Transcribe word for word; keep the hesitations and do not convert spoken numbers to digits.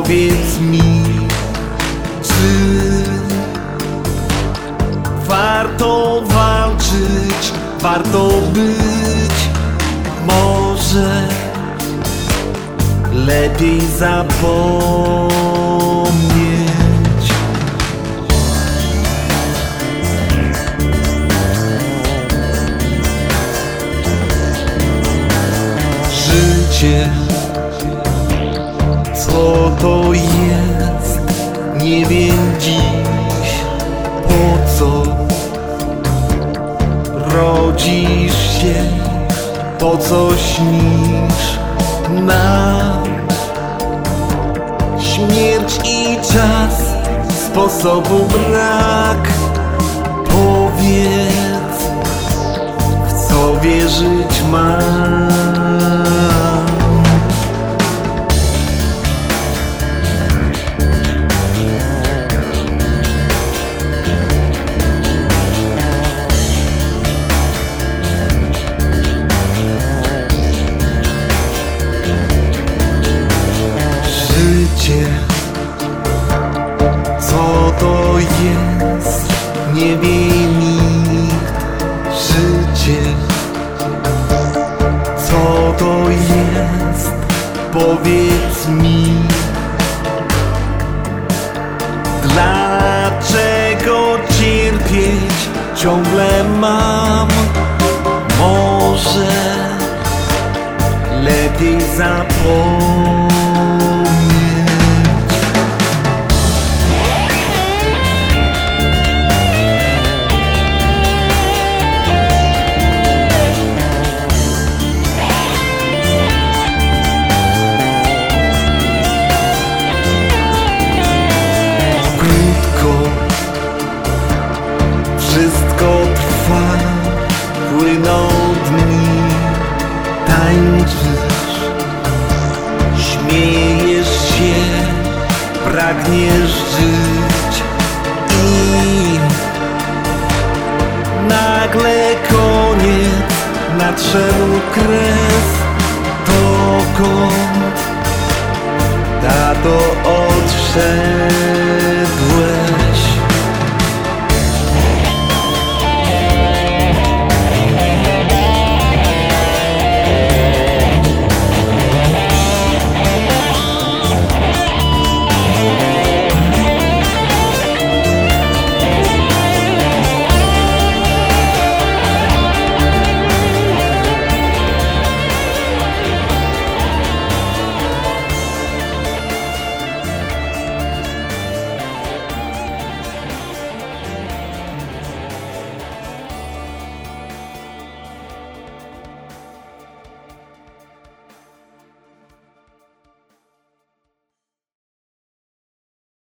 Powiedz mi, czy warto walczyć, warto być? Może lepiej zapomnieć. Życie, co to jest? Nie wiem dziś, po co rodzisz się, po co śnisz nam. Śmierć i czas, sposobu brak. Powiedz, w co wierzyć mam. Życie, co to jest? Nie wie nikt. Życie, co to jest? Powiedz mi, dlaczego cierpieć ciągle mam? Może lepiej zapomnieć. Wszystko trwa, płyną dni, tańczysz, śmiejesz się, pragniesz żyć i nagle koniec, nadszedł kres. Dokąd tato odszedł?